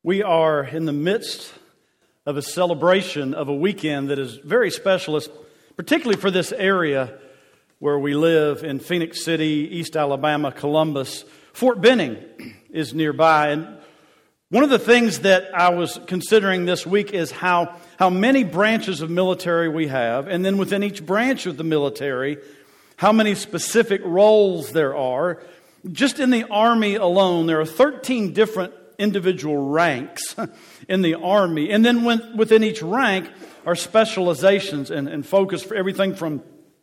We are in the midst of a celebration of a weekend that is very special, particularly for this area where we live in Phoenix City, East Alabama, Columbus. Fort Benning is nearby. And one of the things that I was considering this week is how many branches of military we have, and then within each branch of the military, how many specific roles there are. Just in the Army alone, there are 13 different individual ranks in the Army. And then within each rank are specializations and focus for everything from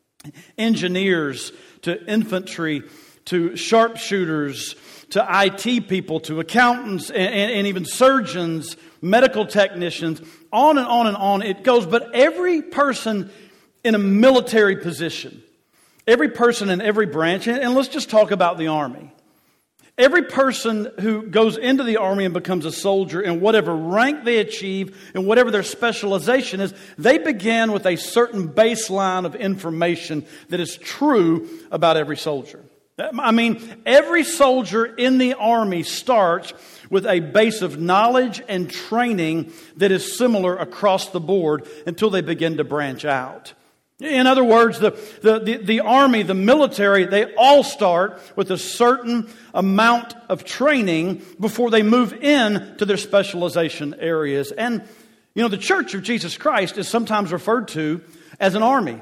engineers to infantry to sharpshooters to IT people to accountants and even surgeons, medical technicians, on and on and on it goes. But every person in a military position, every person in every branch, and let's just talk about the Army. Every person who goes into the Army and becomes a soldier, in whatever rank they achieve and whatever their specialization is, they begin with a certain baseline of information that is true about every soldier. I mean, every soldier in the Army starts with a base of knowledge and training that is similar across the board until they begin to branch out. In other words, the Army, the military, they all start with a certain amount of training before they move in to their specialization areas. And, the Church of Jesus Christ is sometimes referred to as an army.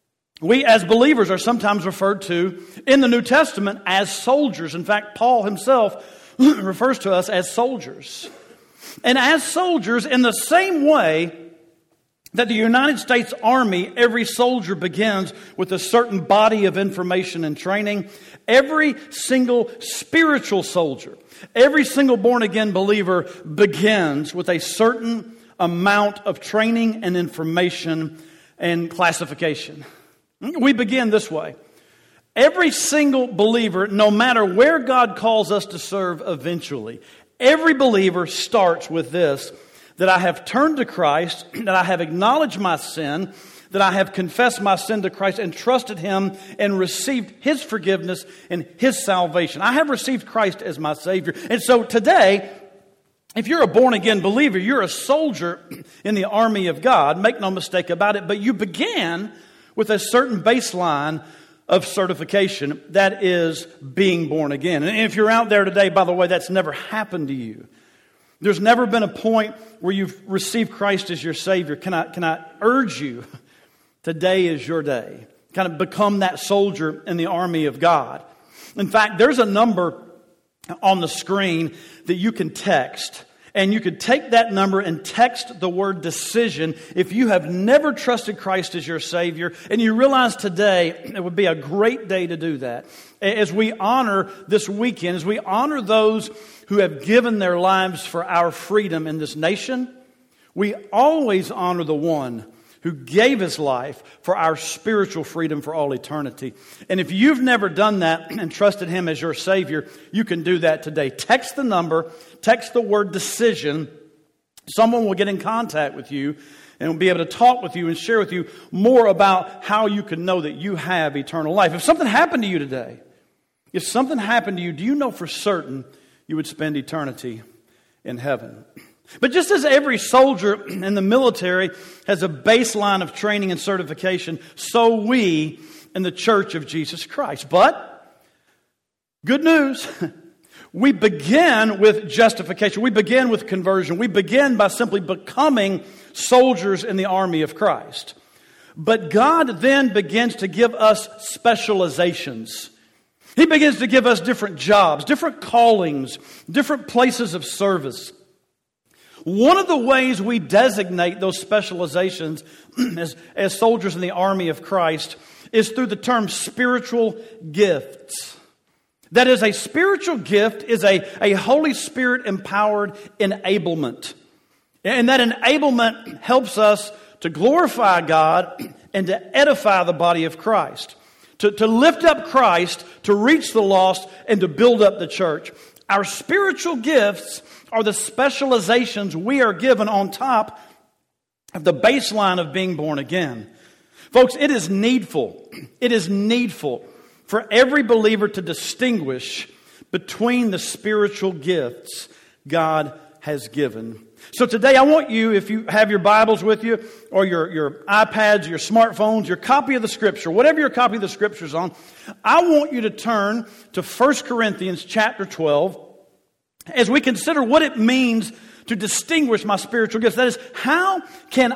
We as believers are sometimes referred to in the New Testament as soldiers. In fact, Paul himself refers to us as soldiers. And as soldiers, in the same way that the United States Army, every soldier begins with a certain body of information and training. Every single spiritual soldier, every single born-again believer begins with a certain amount of training and information and classification. We begin this way. Every single believer, no matter where God calls us to serve eventually, every believer starts with this: that I have turned to Christ, that I have acknowledged my sin, that I have confessed my sin to Christ and trusted Him and received His forgiveness and His salvation. I have received Christ as my Savior. And so today, if you're a born-again believer, you're a soldier in the army of God. Make no mistake about it. But you began with a certain baseline of certification, that is being born again. And if you're out there today, by the way, that's never happened to you. There's never been a point where you've received Christ as your Savior. Can I urge you, today is your day. Kind of become that soldier in the army of God. In fact, there's a number on the screen that you can text. And you could take that number and text the word decision if you have never trusted Christ as your Savior. And you realize today it would be a great day to do that. As we honor this weekend, as we honor those who have given their lives for our freedom in this nation, we always honor the one who gave His life for our spiritual freedom for all eternity. And if you've never done that and trusted Him as your Savior, you can do that today. Text the number, text the word decision. Someone will get in contact with you and will be able to talk with you and share with you more about how you can know that you have eternal life. If something happened to you today, do you know for certain you would spend eternity in heaven? But just as every soldier in the military has a baseline of training and certification, so we in the Church of Jesus Christ. But, good news, we begin with justification. We begin with conversion. We begin by simply becoming soldiers in the army of Christ. But God then begins to give us specializations. He begins to give us different jobs, different callings, different places of service. One of the ways we designate those specializations as soldiers in the army of Christ is through the term spiritual gifts. That is, a spiritual gift is a Holy Spirit empowered enablement. And that enablement helps us to glorify God and to edify the body of Christ. To lift up Christ, to reach the lost, and to build up the church. Our spiritual gifts are the specializations we are given on top of the baseline of being born again. Folks, it is needful for every believer to distinguish between the spiritual gifts God has given. So today I want you, if you have your Bibles with you, or your iPads, your smartphones, your copy of the Scripture, whatever your copy of the Scripture is on, I want you to turn to 1 Corinthians chapter 12 as we consider what it means to distinguish my spiritual gifts. That is, how can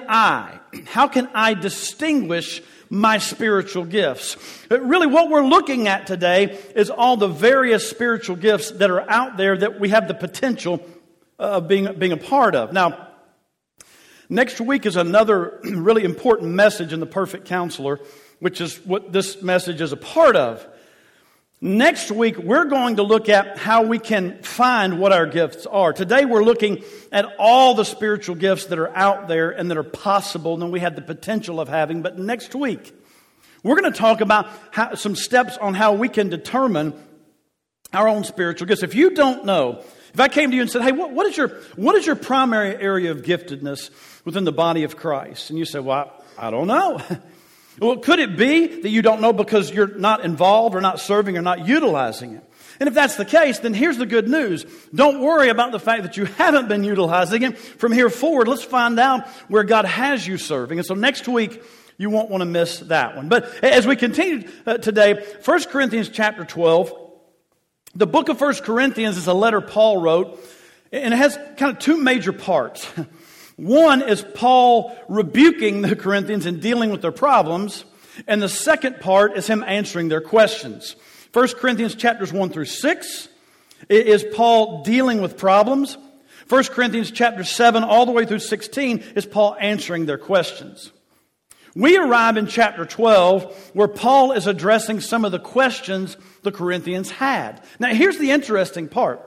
I distinguish my spiritual gifts? Really, what we're looking at today is all the various spiritual gifts that are out there that we have the potential of being a part of. Now, next week is another really important message in The Perfect Counselor, which is what this message is a part of. Next week, we're going to look at how we can find what our gifts are. Today, we're looking at all the spiritual gifts that are out there and that are possible and we have the potential of having. But next week, we're going to talk about some steps on how we can determine our own spiritual gifts. If you don't know, if I came to you and said, hey, what is your primary area of giftedness within the body of Christ? And you say, well, I don't know. Well, could it be that you don't know because you're not involved or not serving or not utilizing it? And if that's the case, then here's the good news. Don't worry about the fact that you haven't been utilizing it. From here forward, let's find out where God has you serving. And so next week, you won't want to miss that one. But as we continue today, 1 Corinthians chapter 12, the book of 1 Corinthians is a letter Paul wrote, and it has kind of two major parts. One is Paul rebuking the Corinthians and dealing with their problems. And the second part is him answering their questions. 1 Corinthians chapters 1 through 6 is Paul dealing with problems. 1 Corinthians chapter 7 all the way through 16 is Paul answering their questions. We arrive in chapter 12 where Paul is addressing some of the questions the Corinthians had. Now here's the interesting part.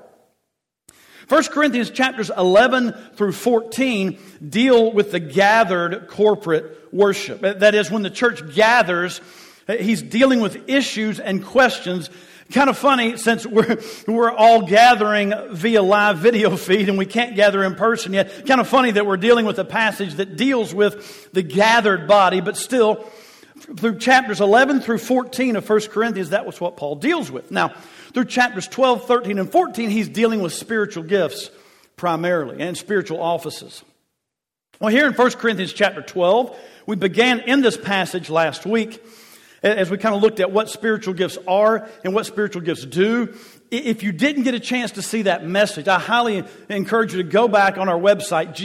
1 Corinthians chapters 11 through 14 deal with the gathered corporate worship. That is, when the church gathers, he's dealing with issues and questions. Kind of funny, since we're all gathering via live video feed and we can't gather in person yet. Kind of funny that we're dealing with a passage that deals with the gathered body, but still, through chapters 11 through 14 of 1 Corinthians, that was what Paul deals with. Now, through chapters 12, 13, and 14, he's dealing with spiritual gifts primarily and spiritual offices. Well, here in 1 Corinthians chapter 12, we began in this passage last week as we kind of looked at what spiritual gifts are and what spiritual gifts do. If you didn't get a chance to see that message, I highly encourage you to go back on our website,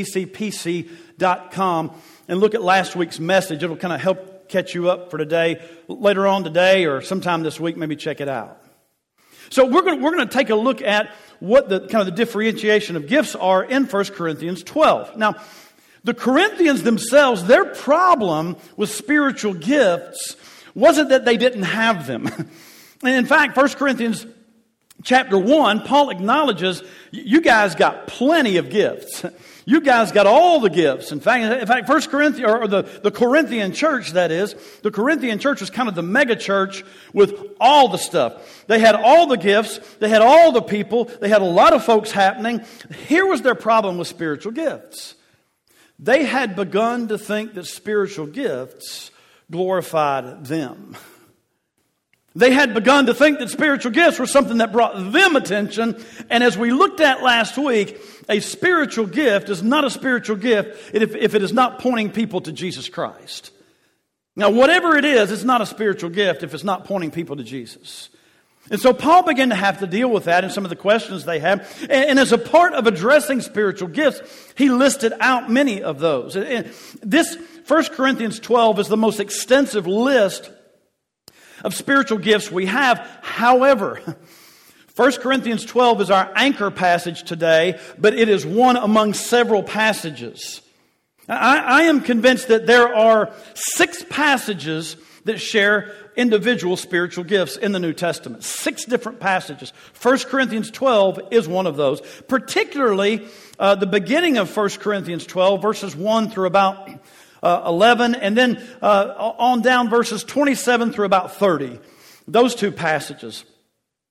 gabcpc.com, and look at last week's message. It'll kind of help catch you up for today. Later on today or sometime this week, maybe check it out. So we're going to take a look at what the kind of the differentiation of gifts are in 1 Corinthians 12. Now, the Corinthians themselves, their problem with spiritual gifts wasn't that they didn't have them. And in fact, 1 Corinthians chapter 1, Paul acknowledges, you guys got plenty of gifts. You guys got all the gifts. In fact, 1 Corinthians, or the Corinthian church, that is, the Corinthian church was kind of the mega church with all the stuff. They had all the gifts. They had all the people. They had a lot of folks happening. Here was their problem with spiritual gifts. They had begun to think that spiritual gifts glorified them. They had begun to think that spiritual gifts were something that brought them attention. And as we looked at last week, a spiritual gift is not a spiritual gift if it is not pointing people to Jesus Christ. Now, whatever it is, it's not a spiritual gift if it's not pointing people to Jesus. And so Paul began to have to deal with that and some of the questions they had. And as a part of addressing spiritual gifts, he listed out many of those. And this 1 Corinthians 12 is the most extensive list of spiritual gifts we have. However, 1 Corinthians 12 is our anchor passage today, but it is one among several passages. I am convinced that there are 6 passages that share individual spiritual gifts in the New Testament. 6 different passages. 1 Corinthians 12 is one of those. Particularly the beginning of 1 Corinthians 12, verses 1 through about 11, and then on down verses 27 through about 30. Those 2 passages.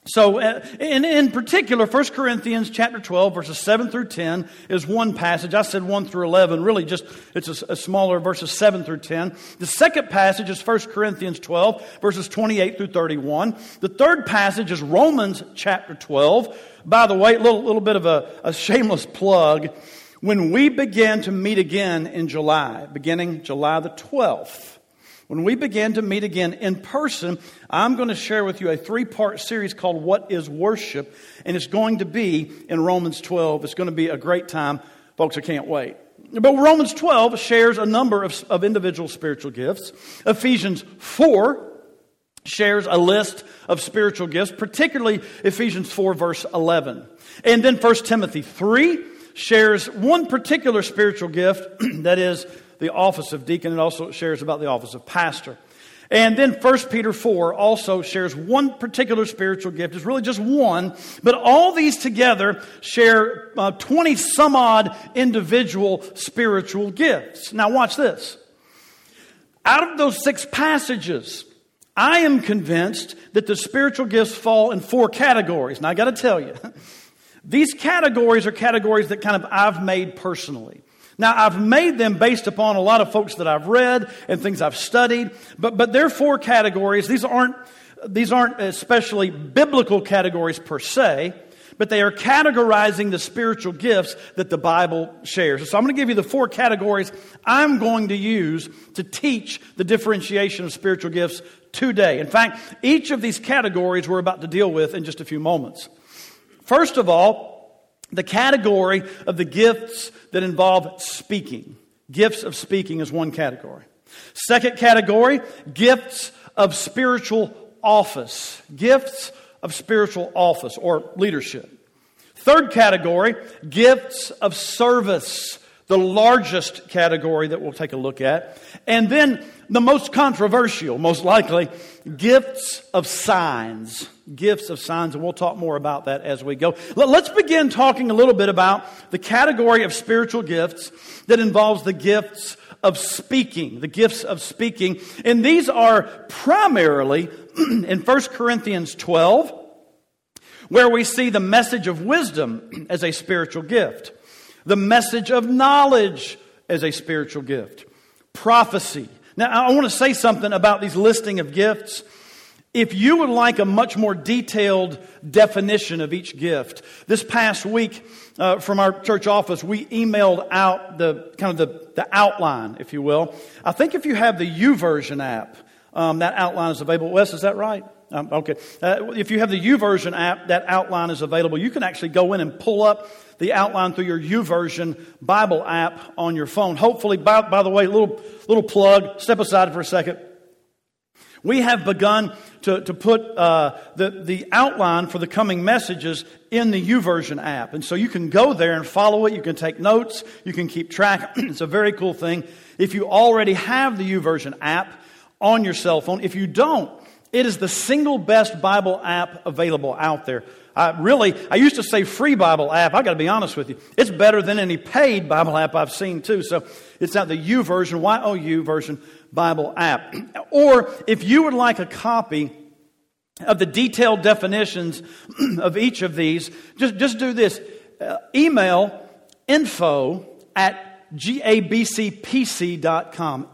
So, in particular, 1 Corinthians chapter 12, verses 7 through 10 is one passage. I said 1 through 11. Really, it's a smaller verses 7 through 10. The second passage is 1 Corinthians 12, verses 28 through 31. The third passage is Romans chapter 12. By the way, a little bit of a shameless plug. When we begin to meet again in July, beginning July the 12th, when we begin to meet again in person, I'm going to share with you a 3-part series called What is Worship? And it's going to be in Romans 12. It's going to be a great time. Folks, I can't wait. But Romans 12 shares a number of individual spiritual gifts. Ephesians 4 shares a list of spiritual gifts, particularly Ephesians 4 verse 11. And then 1 Timothy 3 shares one particular spiritual gift, that is the office of deacon. It also shares about the office of pastor. And then 1 Peter 4 also shares one particular spiritual gift. It's really just one, but all these together share 20 some odd individual spiritual gifts. Now watch this. Out of those 6 passages, I am convinced that the spiritual gifts fall in 4 categories. Now I got to tell you, these categories are categories that kind of I've made personally. Now, I've made them based upon a lot of folks that I've read and things I've studied, but they're 4 categories. These aren't especially biblical categories per se, but they are categorizing the spiritual gifts that the Bible shares. So I'm going to give you the 4 categories I'm going to use to teach the differentiation of spiritual gifts today. In fact, each of these categories we're about to deal with in just a few moments. First of all, the category of the gifts that involve speaking. Gifts of speaking is one category. Second category, gifts of spiritual office. Gifts of spiritual office or leadership. Third category, gifts of service. The largest category that we'll take a look at. And then the most controversial, most likely, gifts of signs. Gifts of signs, and we'll talk more about that as we go. Let's begin talking a little bit about the category of spiritual gifts that involves the gifts of speaking. The gifts of speaking. And these are primarily in 1 Corinthians 12, where we see the message of wisdom as a spiritual gift. The message of knowledge as a spiritual gift. Prophecy. Now, I want to say something about these listing of gifts. If you would like a much more detailed definition of each gift, this past week from our church office, we emailed out the outline, if you will. I think if you have the YouVersion app, that outline is available. Wes, is that right? Okay. If you have the YouVersion app, that outline is available. You can actually go in and pull up the outline through your YouVersion Bible app on your phone. Hopefully, by the way, little plug, step aside for a second. We have begun to put the outline for the coming messages in the YouVersion app. And so you can go there and follow it. You can take notes. You can keep track. It's a very cool thing. If you already have the YouVersion app on your cell phone, if you don't, it is the single best Bible app available out there. I used to say free Bible app. I got to be honest with you. It's better than any paid Bible app I've seen too. So it's not the YouVersion, Y-O-U version Bible app. Or if you would like a copy of the detailed definitions of each of these, just do this. Email info@gabcpc.com.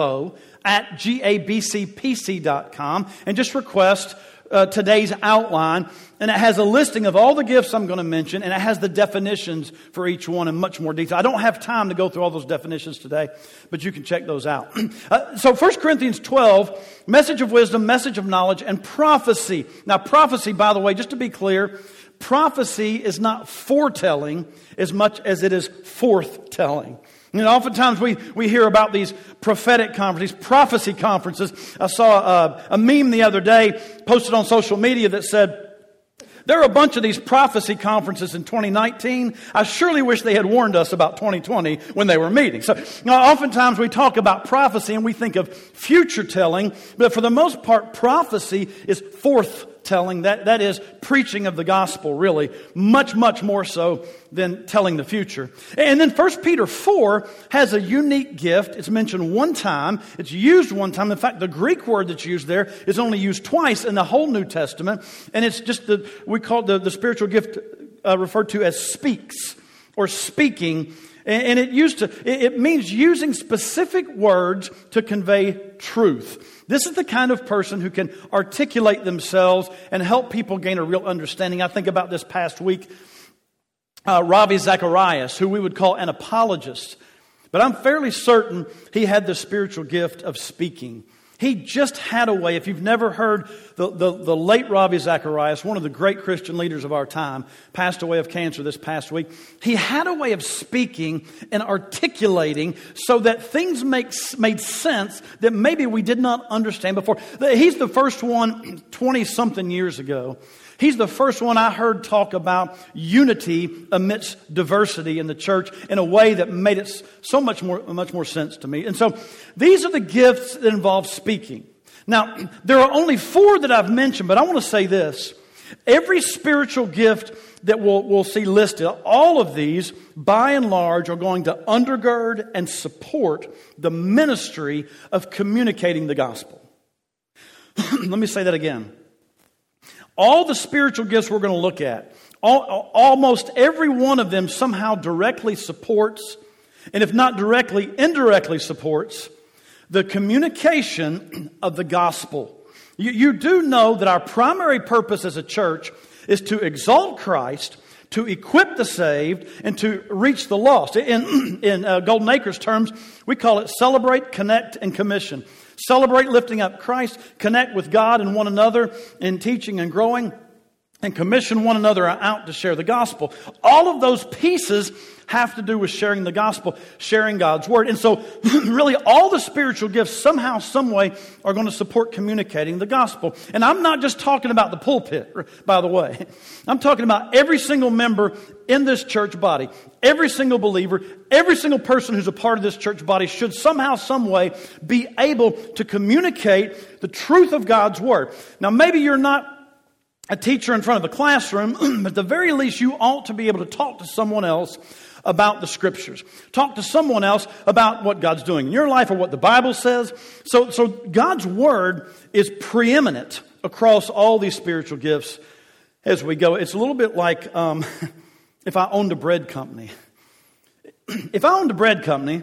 info@gabcpc.com and just request today's outline, and it has a listing of all the gifts I'm going to mention, and it has the definitions for each one in much more detail. I don't have time to go through all those definitions today, but you can check those out. So 1 Corinthians 12, message of wisdom, message of knowledge, and prophecy. Now prophecy, by the way, just to be clear, prophecy is not foretelling as much as it is forthtelling. You know, oftentimes we hear about these prophetic conferences, prophecy conferences. I saw a meme the other day posted on social media that said, there are a bunch of these prophecy conferences in 2019. I surely wish they had warned us about 2020 when they were meeting. So oftentimes we talk about prophecy and we think of future telling, but for the most part, prophecy is forthtelling. telling, that is preaching of the gospel, really, much, much more so than telling the future. And then 1 Peter 4 has a unique gift. It's mentioned one time. It's used one time. In fact, the Greek word that's used there is only used twice in the whole New Testament. And it's just we call it the spiritual gift referred to as speaks or speaking. And it means using specific words to convey truth. This is the kind of person who can articulate themselves and help people gain a real understanding. I think about this past week, Ravi Zacharias, who we would call an apologist. But I'm fairly certain he had the spiritual gift of speaking. He just had a way. If you've never heard the late Ravi Zacharias, one of the great Christian leaders of our time, passed away of cancer this past week. He had a way of speaking and articulating so that things made sense that maybe we did not understand before. He's the first one 20-something years ago. He's the first one I heard talk about unity amidst diversity in the church in a way that made it so much more sense to me. And so these are the gifts that involve speaking. Now, there are only 4 that I've mentioned, but I want to say this. Every spiritual gift that we'll see listed, all of these, by and large, are going to undergird and support the ministry of communicating the gospel. Let me say that again. All the spiritual gifts we're going to look at, almost every one of them somehow directly supports, and if not directly, indirectly supports, the communication of the gospel. You do know that our primary purpose as a church is to exalt Christ, to equip the saved, and to reach the lost. In Golden Acres terms, we call it celebrate, connect, and commission. Celebrate lifting up Christ, connect with God and one another in teaching and growing, and commission one another out to share the gospel. All of those pieces have to do with sharing the gospel, sharing God's word. And so really all the spiritual gifts somehow, some way are going to support communicating the gospel. And I'm not just talking about the pulpit, by the way. I'm talking about every single member in this church body. Every single believer, every single person who's a part of this church body should somehow, some way be able to communicate the truth of God's word. Now maybe you're not a teacher in front of a classroom, but at the very least you ought to be able to talk to someone else about the Scriptures. Talk to someone else about what God's doing in your life or what the Bible says. So God's Word is preeminent across all these spiritual gifts as we go. It's a little bit like if I owned a bread company. If I owned a bread company,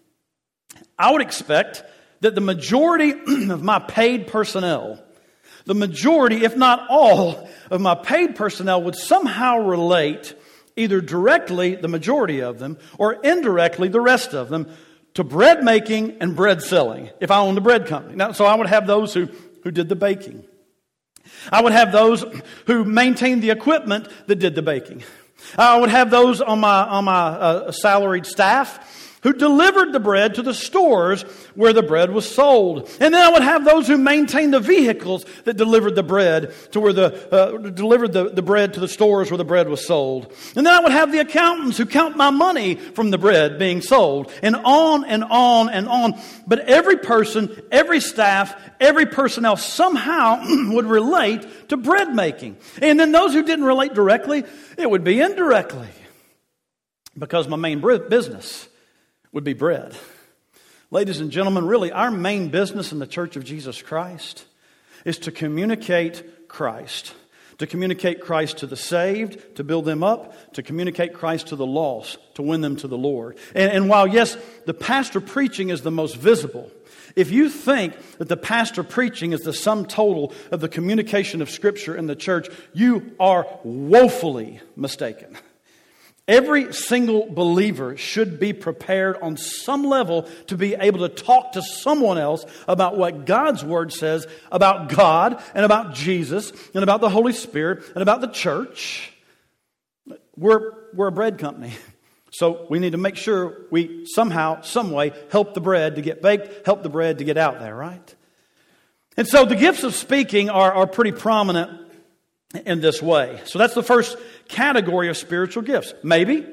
I would expect that the majority of my paid personnel, the majority, if not all, of my paid personnel would somehow relate either directly, the majority of them, or indirectly, the rest of them, to bread making and bread selling, if I owned a bread company. Now, so I would have those who did the baking. I would have those who maintained the equipment that did the baking. I would have those on my salaried staff who delivered the bread to the stores where the bread was sold. And then I would have those who maintained the vehicles that delivered the bread to where delivered the bread to the stores where the bread was sold. And then I would have the accountants who count my money from the bread being sold. And on and on and on. But every person, every staff, every personnel somehow would relate to bread making. And then those who didn't relate directly, it would be indirectly. Because my main business would be bread. Ladies and gentlemen, really our main business in the Church of Jesus Christ is to communicate Christ. To communicate Christ to the saved, to build them up, to communicate Christ to the lost, to win them to the Lord. And while, yes, the pastor preaching is the most visible, if you think that the pastor preaching is the sum total of the communication of Scripture in the church, you are woefully mistaken. Every single believer should be prepared on some level to be able to talk to someone else about what God's Word says about God and about Jesus and about the Holy Spirit and about the church. We're a bread company. So we need to make sure we somehow, some way, help the bread to get baked, help the bread to get out there, right? And so the gifts of speaking are pretty prominent in this way. So that's the first category of spiritual gifts. Maybe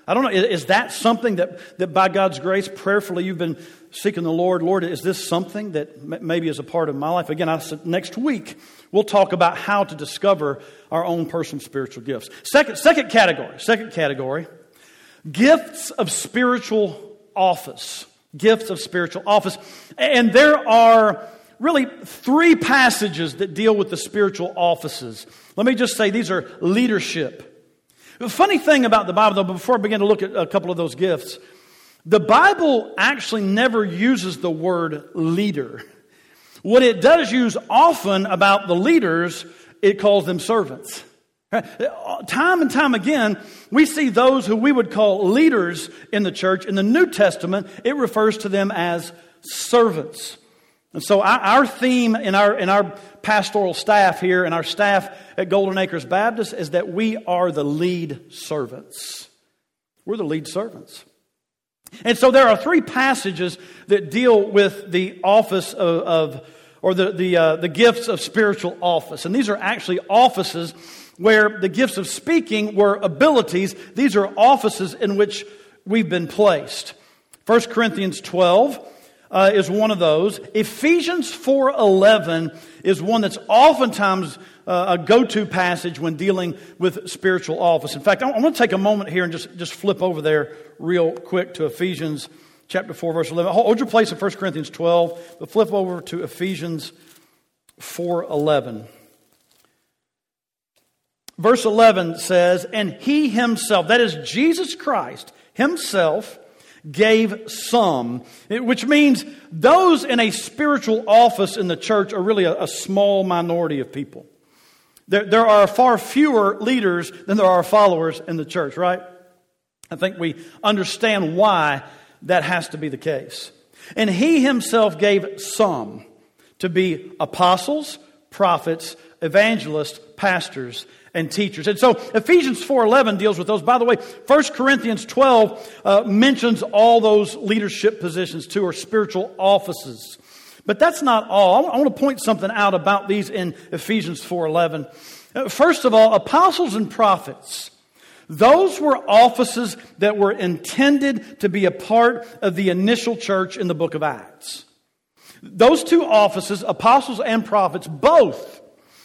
I don't know, is that something that by God's grace, prayerfully, you've been seeking the Lord? Lord, is this something that maybe is a part of my life? Again, I said next week, we'll talk about how to discover our own personal spiritual gifts. Second category, gifts of spiritual office. Gifts of spiritual office. And there are really 3 passages that deal with the spiritual offices. Let me just say these are leadership. The funny thing about the Bible, though, before I begin to look at a couple of those gifts, the Bible actually never uses the word leader. What it does use often about the leaders, it calls them servants. Time and time again, we see those who we would call leaders in the church. In the New Testament, it refers to them as servants. And so our theme in our pastoral staff here and our staff at Golden Acres Baptist is that we are the lead servants. We're the lead servants. And so there are 3 passages that deal with the office the gifts of spiritual office. And these are actually offices where the gifts of speaking were abilities. These are offices in which we've been placed. 1 Corinthians 12 is one of those. Ephesians 4:11 is one that's oftentimes a go-to passage when dealing with spiritual office. In fact, I want to take a moment here and just flip over there real quick to Ephesians chapter 4, verse 11. Hold your place in 1 Corinthians 12, but flip over to Ephesians 4:11. Verse 11 says, "And He Himself," that is Jesus Christ, Himself, gave some, which means those in a spiritual office in the church are really a small minority of people. There are far fewer leaders than there are followers in the church, right? I think we understand why that has to be the case. And He Himself gave some to be apostles, prophets, evangelists, pastors, and teachers. And so Ephesians 4:11 deals with those. By the way, 1 Corinthians 12 mentions all those leadership positions too, or spiritual offices. But that's not all. I want to point something out about these in Ephesians 4:11. First of all, apostles and prophets. Those were offices that were intended to be a part of the initial church in the book of Acts. Those 2 offices, apostles and prophets, both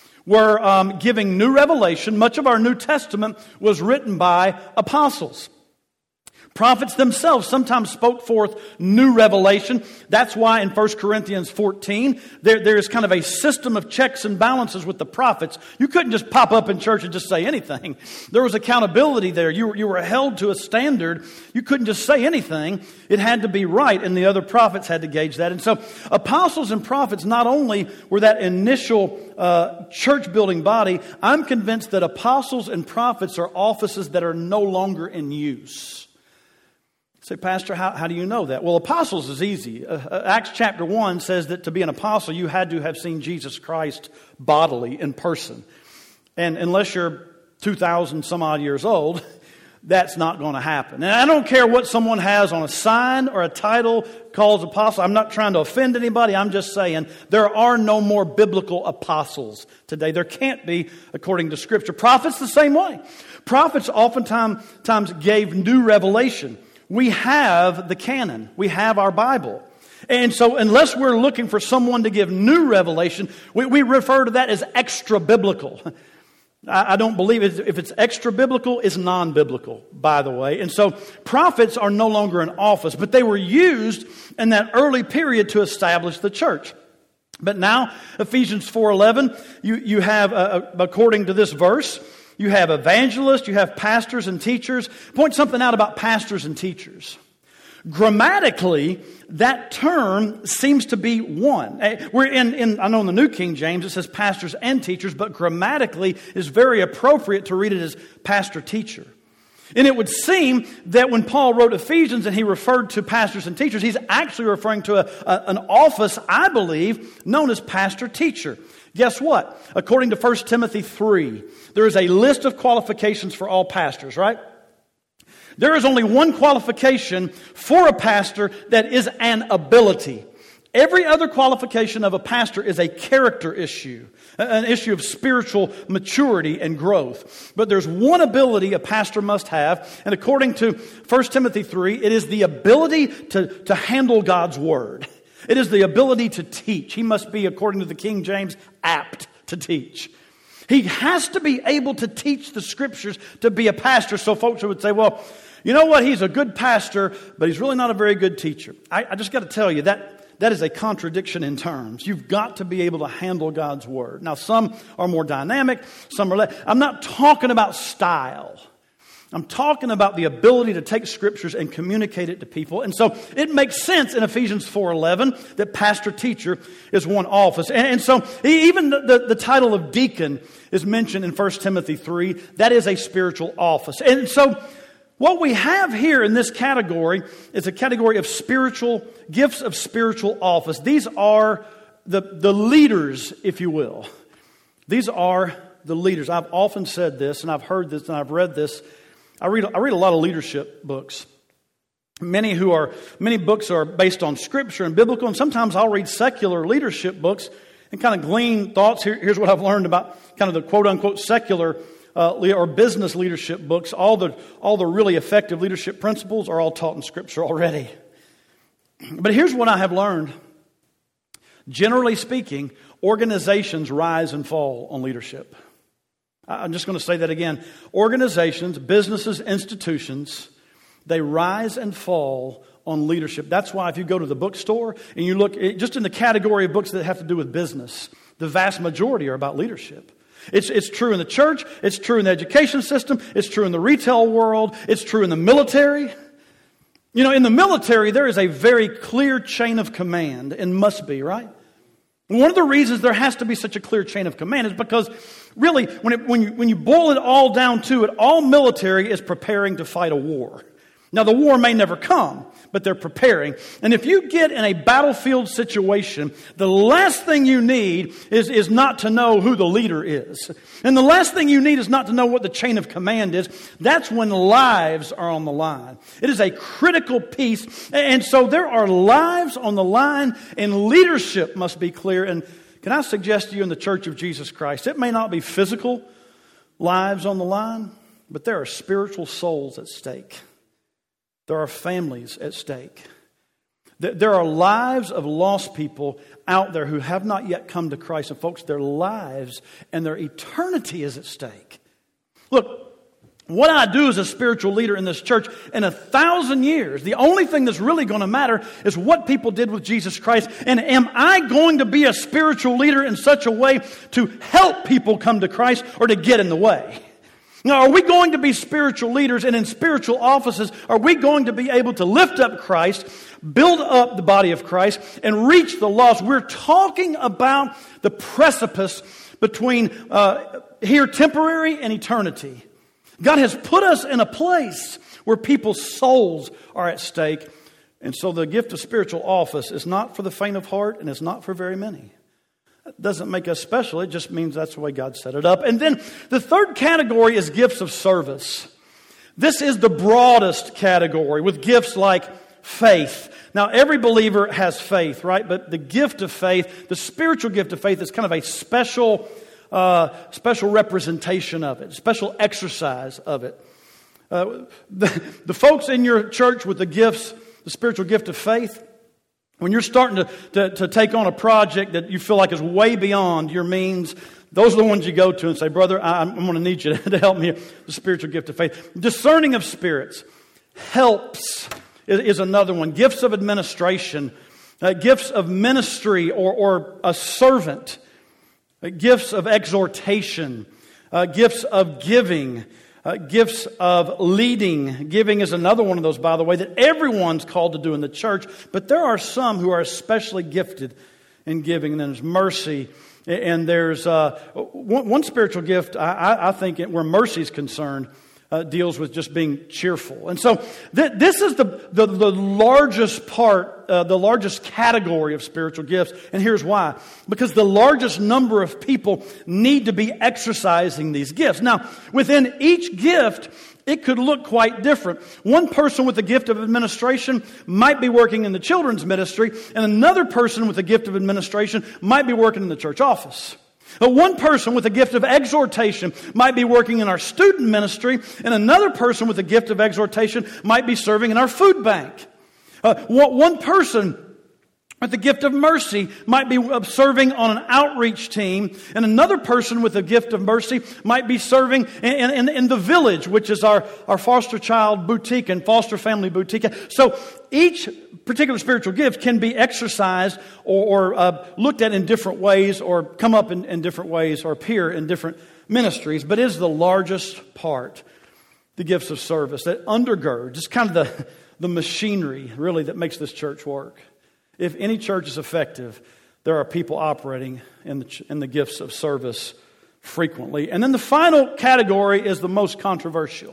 were giving new revelation. Much of our New Testament was written by apostles. Prophets themselves sometimes spoke forth new revelation. That's why in 1 Corinthians 14, there is kind of a system of checks and balances with the prophets. You couldn't just pop up in church and just say anything. There was accountability there. You were held to a standard. You couldn't just say anything. It had to be right, and the other prophets had to gauge that. And so apostles and prophets not only were that initial church-building body, I'm convinced that apostles and prophets are offices that are no longer in use. Say, Pastor, how do you know that? Well, apostles is easy. Acts chapter 1 says that to be an apostle, you had to have seen Jesus Christ bodily in person. And unless you're 2,000 some odd years old, that's not going to happen. And I don't care what someone has on a sign or a title called apostle. I'm not trying to offend anybody. I'm just saying there are no more biblical apostles today. There can't be, according to Scripture. Prophets the same way. Prophets oftentimes gave new revelation. We have the canon. We have our Bible. And so unless we're looking for someone to give new revelation, we refer to that as extra-biblical. I don't believe it. If it's extra-biblical, it's non-biblical, by the way. And so prophets are no longer in office, but they were used in that early period to establish the church. But now, Ephesians 4:11, you have, according to this verse, you have evangelists, you have pastors and teachers. Point something out about pastors and teachers. Grammatically, that term seems to be one. We're I know in the New King James it says pastors and teachers, but grammatically it's very appropriate to read it as pastor-teacher. And it would seem that when Paul wrote Ephesians and he referred to pastors and teachers, he's actually referring to an office, I believe, known as pastor-teacher. Guess what? According to 1 Timothy 3, there is a list of qualifications for all pastors, right? There is only one qualification for a pastor that is an ability. Every other qualification of a pastor is a character issue, an issue of spiritual maturity and growth. But there's one ability a pastor must have, and according to 1 Timothy 3, it is the ability to handle God's Word. It is the ability to teach. He must be, according to the King James, apt to teach. He has to be able to teach the Scriptures to be a pastor. So folks would say, well, you know what? He's a good pastor, but he's really not a very good teacher. I just got to tell you, that is a contradiction in terms. You've got to be able to handle God's Word. Now, some are more dynamic, some are less. I'm not talking about style. I'm talking about the ability to take Scriptures and communicate it to people. And so it makes sense in Ephesians 4:11 that pastor-teacher is one office. And so even the title of deacon is mentioned in 1 Timothy 3. That is a spiritual office. And so what we have here in this category is a category of spiritual gifts of spiritual office. These are the leaders, if you will. These are the leaders. I've often said this, and I've heard this, and I've read this. I read a lot of leadership books. Many books are based on Scripture and biblical, and sometimes I'll read secular leadership books and kind of glean thoughts. Here's what I've learned about kind of the quote-unquote secular or business leadership books. All the really effective leadership principles are all taught in Scripture already. But here's what I have learned. Generally speaking, organizations rise and fall on leadership. I'm just going to say that again. Organizations, businesses, institutions, they rise and fall on leadership. That's why if you go to the bookstore and you look just in the category of books that have to do with business, the vast majority are about leadership. It's true in the church. It's true in the education system. It's true in the retail world. It's true in the military. You know, in the military, there is a very clear chain of command, and must be, right? And one of the reasons there has to be such a clear chain of command is because, really, when you boil it all down to it, all military is preparing to fight a war. Now, the war may never come, but they're preparing. And if you get in a battlefield situation, the last thing you need is not to know who the leader is. And the last thing you need is not to know what the chain of command is. That's when lives are on the line. It is a critical piece. And so there are lives on the line, and leadership must be clear. And can I suggest to you in the Church of Jesus Christ, it may not be physical lives on the line, but there are spiritual souls at stake. There are families at stake. There are lives of lost people out there who have not yet come to Christ. And folks, their lives and their eternity is at stake. Look, what I do as a spiritual leader in this church, in 1,000 years, the only thing that's really going to matter is what people did with Jesus Christ. And am I going to be a spiritual leader in such a way to help people come to Christ or to get in the way? Now, are we going to be spiritual leaders, and in spiritual offices, are we going to be able to lift up Christ, build up the body of Christ, and reach the lost? We're talking about the precipice between here temporary and eternity. God has put us in a place where people's souls are at stake. And so the gift of spiritual office is not for the faint of heart, and it's not for very many. It doesn't make us special. It just means that's the way God set it up. And then the third category is gifts of service. This is the broadest category with gifts like faith. Now, every believer has faith, right? But the gift of faith, the spiritual gift of faith, is kind of a special representation of it, special exercise of it. The folks in your church with the gifts, the spiritual gift of faith, when you're starting to take on a project that you feel like is way beyond your means, those are the ones you go to and say, brother, I'm going to need you to help me. The spiritual gift of faith. Discerning of spirits. Helps is another one. Gifts of administration. Gifts of ministry or a servant. Gifts of exhortation. Gifts of giving. Gifts of leading. Giving is another one of those, by the way, that everyone's called to do in the church. But there are some who are especially gifted in giving. And there's mercy. And there's one spiritual gift, I think, where mercy is concerned, deals with just being cheerful. And so this is the largest part, the largest category of spiritual gifts. And here's why. Because the largest number of people need to be exercising these gifts. Now, within each gift it could look quite different. One person with the gift of administration might be working in the children's ministry, and another person with the gift of administration might be working in the church office. One person with a gift of exhortation might be working in our student ministry, and another person with a gift of exhortation might be serving in our food bank. One person with the gift of mercy might be serving on an outreach team, and another person with the gift of mercy might be serving in the village, which is our foster child boutique and foster family boutique. So each particular spiritual gift can be exercised or looked at in different ways, or come up in different ways, or appear in different ministries, but is the largest part, the gifts of service, that undergirds, it's kind of the machinery, really, that makes this church work. If any church is effective, there are people operating in the gifts of service frequently. And then the final category is the most controversial.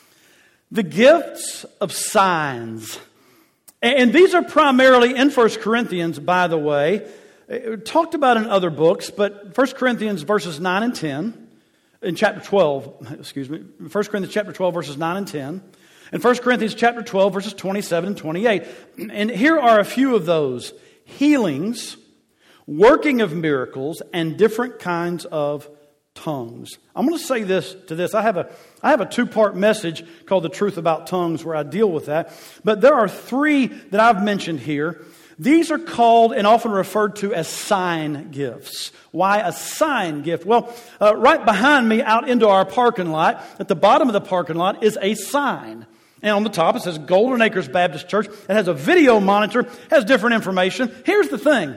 The gifts of signs. And these are primarily in 1 Corinthians, by the way. Talked about in other books, but 1 Corinthians verses 9 and 10, in chapter 12, 1 Corinthians chapter 12 verses 9 and 10. In 1 Corinthians chapter 12, verses 27 and 28. And here are a few of those. Healings, working of miracles, and different kinds of tongues. I'm going to say this to this. I have a two-part message called The Truth About Tongues where I deal with that. But there are three that I've mentioned here. These are called and often referred to as sign gifts. Why a sign gift? Well, right behind me out into our parking lot, at the bottom of the parking lot is a sign. And on the top it says Golden Acres Baptist Church. It has a video monitor, has different information. Here's the thing.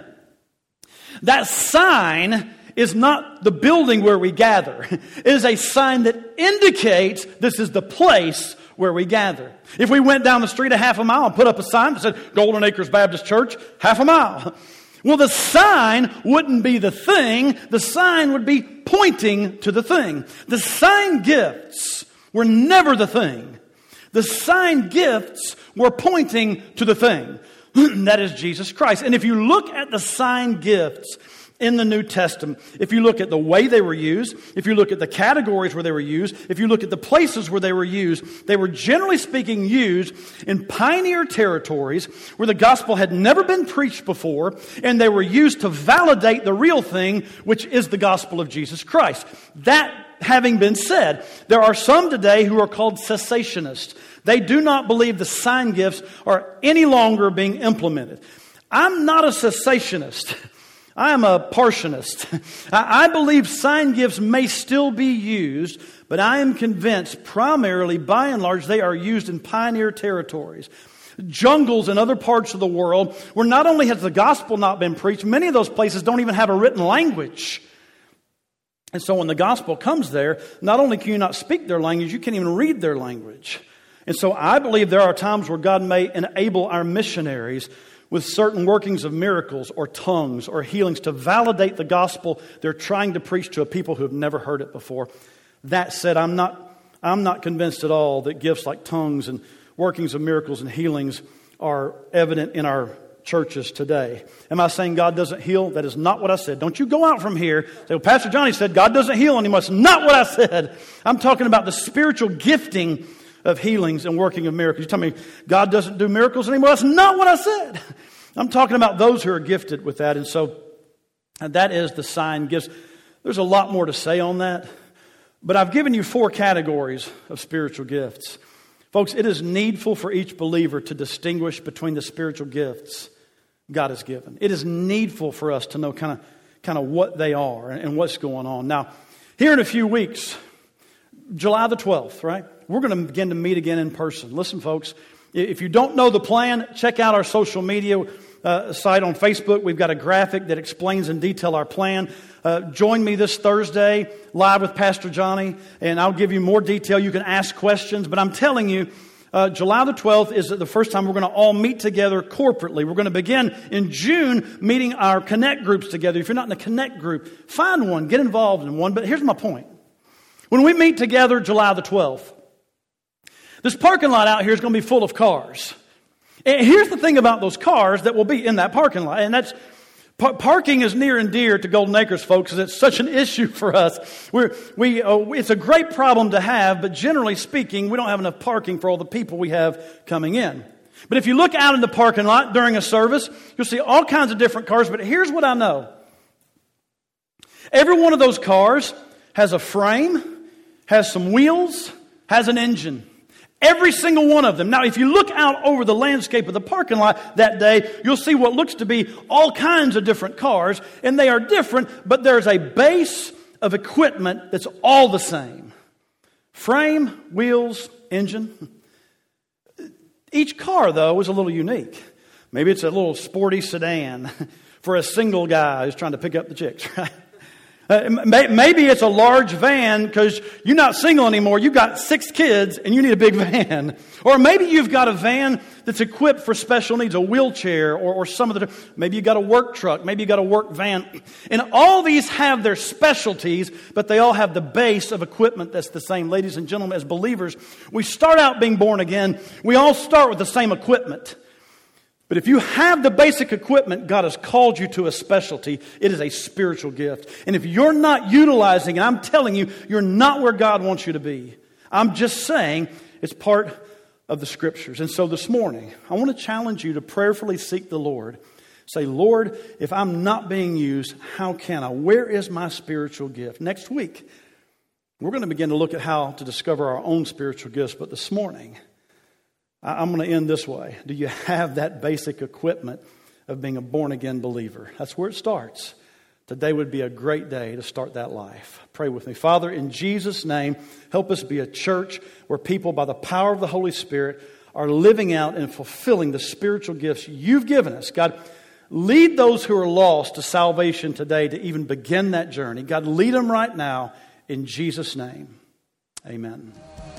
That sign is not the building where we gather. It is a sign that indicates this is the place where we gather. If we went down the street a half a mile and put up a sign that said Golden Acres Baptist Church, half a mile. Well, the sign wouldn't be the thing. The sign would be pointing to the thing. The sign gifts were never the thing. The sign gifts were pointing to the thing. That is Jesus Christ. And if you look at the sign gifts in the New Testament, if you look at the way they were used, if you look at the categories where they were used, if you look at the places where they were generally speaking used in pioneer territories where the gospel had never been preached before, and they were used to validate the real thing, which is the gospel of Jesus Christ. That having been said, there are some today who are called cessationists. They do not believe the sign gifts are any longer being implemented. I'm not a cessationist. I am a partianist. I believe sign gifts may still be used, but I am convinced primarily, by and large, they are used in pioneer territories. Jungles in other parts of the world where not only has the gospel not been preached, many of those places don't even have a written language. And so when the gospel comes there, not only can you not speak their language, you can't even read their language. And so I believe there are times where God may enable our missionaries with certain workings of miracles or tongues or healings to validate the gospel they're trying to preach to a people who have never heard it before. That said, I'm not convinced at all that gifts like tongues and workings of miracles and healings are evident in our churches today. Am I saying God doesn't heal? That is not what I said. Don't you go out from here and say, well, Pastor Johnny said God doesn't heal anymore. That's not what I said. I'm talking about the spiritual gifting of healings and working of miracles. You tell me God doesn't do miracles anymore? That's not what I said. I'm talking about those who are gifted with that. And so that is the sign gifts. There's a lot more to say on that. But I've given you 4 categories of spiritual gifts. Folks, it is needful for each believer to distinguish between the spiritual gifts God has given. It is needful for us to know kind of what they are and what's going on. Now, here in a few weeks, July the 12th, right? We're going to begin to meet again in person. Listen, folks, if you don't know the plan, check out our social media site on Facebook. We've got a graphic that explains in detail our plan. Join me this Thursday live with Pastor Johnny, and I'll give you more detail. You can ask questions, but I'm telling you, July the 12th is the first time we're going to all meet together corporately. We're going to begin in June meeting our Connect groups together. If you're not in a Connect group, find one, get involved in one. But here's my point. When we meet together July the 12th, this parking lot out here is going to be full of cars. And here's the thing about those cars that will be in that parking lot, and that's Parking is near and dear to Golden Acres, folks, because it's such an issue for us. It's a great problem to have, but generally speaking, we don't have enough parking for all the people we have coming in. But if you look out in the parking lot during a service, you'll see all kinds of different cars. But here's what I know. Every one of those cars has a frame, has some wheels, has an engine. Every single one of them. Now, if you look out over the landscape of the parking lot that day, you'll see what looks to be all kinds of different cars. And they are different, but there's a base of equipment that's all the same. Frame, wheels, engine. Each car, though, is a little unique. Maybe it's a little sporty sedan for a single guy who's trying to pick up the chicks, right? Maybe it's a large van because you're not single anymore. You've got 6 kids and you need a big van. Or maybe you've got a van that's equipped for special needs, a wheelchair or some of the... Maybe you've got a work truck. Maybe you've got a work van. And all these have their specialties, but they all have the base of equipment that's the same. Ladies and gentlemen, as believers, we start out being born again. We all start with the same equipment. But if you have the basic equipment, God has called you to a specialty. It is a spiritual gift. And if you're not utilizing it, I'm telling you, you're not where God wants you to be. I'm just saying it's part of the Scriptures. And so this morning, I want to challenge you to prayerfully seek the Lord. Say, Lord, if I'm not being used, how can I? Where is my spiritual gift? Next week, we're going to begin to look at how to discover our own spiritual gifts. But this morning, I'm going to end this way. Do you have that basic equipment of being a born-again believer? That's where it starts. Today would be a great day to start that life. Pray with me. Father, in Jesus' name, help us be a church where people, by the power of the Holy Spirit, are living out and fulfilling the spiritual gifts you've given us. God, lead those who are lost to salvation today to even begin that journey. God, lead them right now in Jesus' name. Amen.